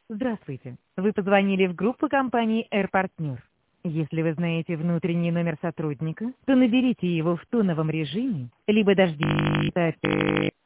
Здравствуйте. Вы позвонили в группу компании AirPartner. Если вы знаете внутренний номер сотрудника, то наберите его в тоновом режиме, либо дождитесь.